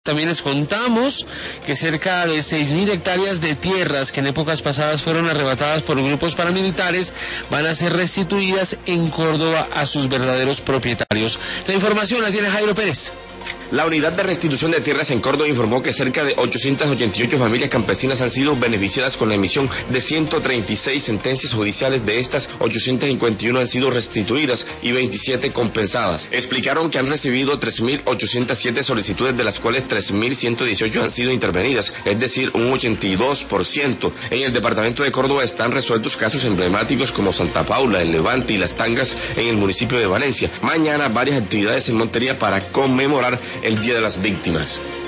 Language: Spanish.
También les contamos que cerca de 6.000 hectáreas de tierras que en épocas pasadas fueron arrebatadas por grupos paramilitares van a ser restituidas en Córdoba a sus verdaderos propietarios. La información la tiene Jairo Pérez. La unidad de restitución de tierras en Córdoba informó que cerca de 888 familias campesinas han sido beneficiadas con la emisión de 136 sentencias judiciales. De estas, 851 han sido restituidas y 27 compensadas. Explicaron que han recibido 3.807 solicitudes, de las cuales 3.118 han sido intervenidas, es decir, un 82%. En el departamento de Córdoba están resueltos casos emblemáticos como Santa Paula, el Levante y Las Tangas en el municipio de Valencia. Mañana varias actividades en Montería para conmemorar el Día de las Víctimas.